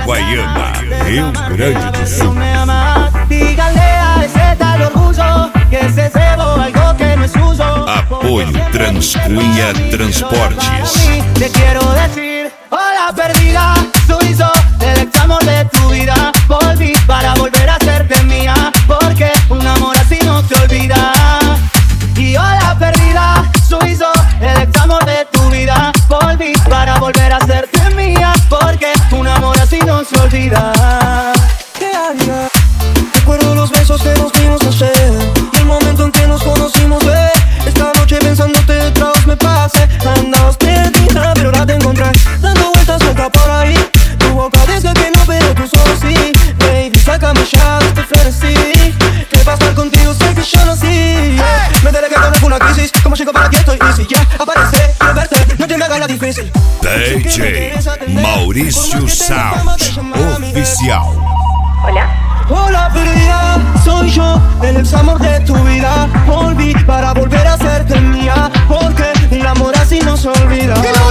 Uruguaiana, Rio Grande do Sul. Dígale a ese tal orgullo que se cebo algo que no es suyo. Apoio Transcunha Transportes. Te quiero decir, hola perdida, soy yo, el ex amor de tu vida. Volví para volver a hacerte mía, porque un amor así no se olvida. Y hola perdida, soy yo, el ex amor de tu vida. Volví para volver a hacerte mía, porque un amor así no se olvida. ¿Qué haría? Recuerdo los besos que nos dimos ayer y el momento en que nos conocimos, esta noche pensándote detrás me pasé. Andabas perdida, pero ahora te encontré dando vueltas suelta por ahí. Tu boca desde que no veo tus ojos, sí. Baby, sácame ya de este frenesí, que para estar contigo sé que yo nací. Me enteré que todo fue una crisis, como chico para aquí estoy easy. Ya aparece, quiero verte, no te me hagas la difícil. DJ Maurício Sound Oficial. Hola. Hola perdida, soy yo, el ex amor de tu vida. Volví para volver a hacerte mía, porque un amor así no se olvida.